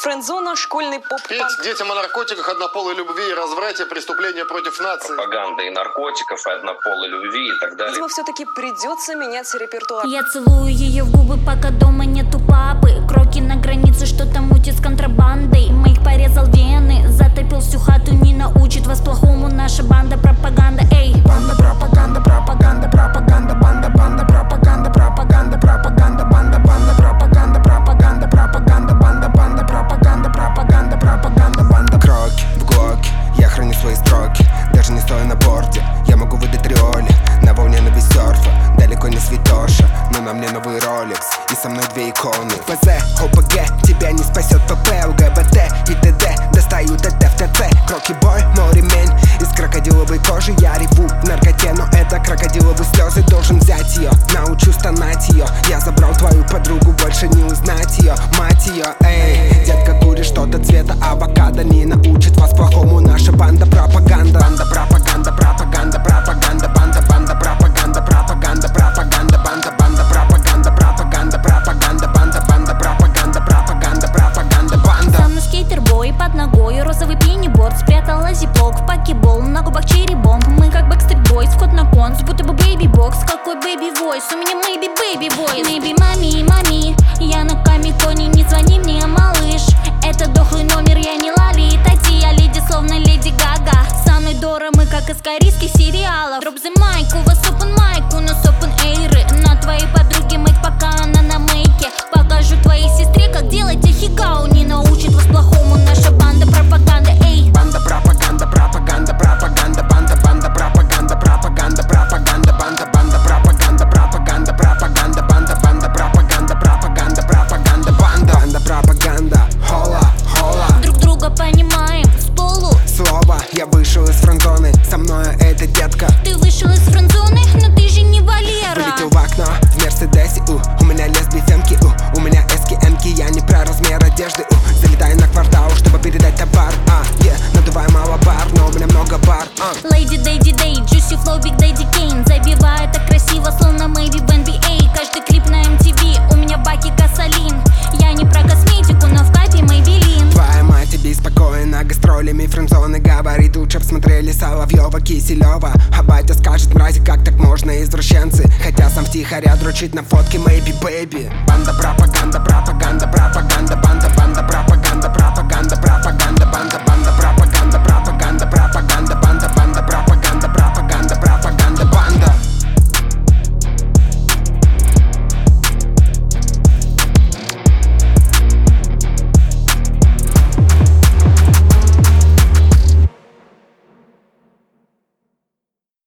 Френдзона, школьный поп-панк. Петь детям о наркотиках, однополой любви и разврате, преступления против нации. Пропаганда и наркотиков, и однополой любви и так далее. Видимо, все-таки придется менять репертуар. Я целую ее в губы, пока дома нету папы. Кроки на границе, что-то мутит с контрабандой. Моих порезал вены, затопил всю хату. Не научит вас плохому наша банда пропаганда. Эй, банда пропаганда, пропаганда, пропаганда, банда, банда пропаганда, пропаганда, пропаганда, банда, банда пропаганда, пропаганда, пропаганда, банда, банда пропаганда, пропаганда, пропаганда, банда. Кроки в глоке, я храню свои строки, даже не стоя на борде. Я могу выдать риоли на волне на серфа. Далеко не святоша, но на мне новый Rolex и со мной две иконы. ПЗ, ОПГ, тебя не спасет ПП, ЛГБТ и ТД. Достаю ТТ в ТЦ, кроки бой, мой ремень из крокодиловой кожи. Я реву в наркоте, но это крокодиловые слезы. Должен взять ее, научу стонать ее. Я забрал твою подругу, больше не узнать ее. Мать ее, эй, детка курит что-то цвета авокадо. Не научит вас плохому наша банда пропаганда. Банда пропаганда, пропаганда, пропаганда, банда, банда пропаганда, пропаганда, пропаганда, банда, банда пропаганда, пропаганда, пропаганда, банда, банда пропаганда, пропаганда, пропаганда, банда. со мной скейтербой, под ногой розовый пениборд. Спрятала зиплок в покебол, на губах черри-бомб. Мы как Backstreet Boys, вход на конс, будто бы бэйби-бокс. Какой бэйби-войс, у меня maybe baby-voice. Maybe мами, мами, я на камиконе, не звони мне, малыш. Это дохлый номер, я не Лали и Тати, я леди, словно Леди Гага. Со мной Дора, мы как из корейских сериалов. Drop the mic, у вас open mic, у нас open air. На твоей подруге мыть, пока она на мейке. Покажу твоей сестре, как делать ахигау. Не научит вас плохому наша банда пропаганда. Эй, банда пропаганда, пропаганда, пропаганда, банда, банда пропаганда, пропаганда, пропаганда, банда, банда пропаганда, пропаганда, пропаганда, банда, банда пропаганда, пропаганда, пропаганда, банда, банда пропаганда. Хола, хола, друг друга понимаем с полу. слово, я вышел из френдзоны, со мною эта детка. Ты вышел из френдзоны, но ты же не Валера. Вылетел в окно в Мерседесе, у меня лесби-фемки, у меня эски-эмки. Я не про размер одежды, залетаю на квартал, чтобы передать товар. Надуваю малобар, но у меня много бар. Lady Daddy Day, Juicy Flow, Big Daddy Kane. Забивает так красиво, словно maybe в NBA. Каждый клип на MTV, у меня баки Касалин. Я не про косметику, но в капе Maybelline. Твоя мать беспокоена гастролями френдзоны. Говорит, лучше б смотрели Соловьева, Киселева. А батя скажет, мрази, как так можно, извращенцы. Хотя сам втихаря дрочит на фотке maybe baby. Банда пропаганда, пропаганда, пропаганда.